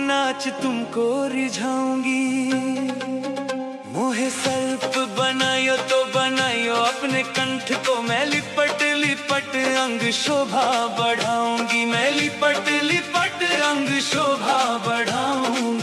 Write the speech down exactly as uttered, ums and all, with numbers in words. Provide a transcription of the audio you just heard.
नाच तुमको रिझाऊंगी। मोहे सर्प बनायो तो बनायो अपने कंठ को, मैं लिपट लिपट अंग शोभा बढ़ाऊंगी। मैं लिपट लिपट अंग शोभा बढ़ाऊंगी।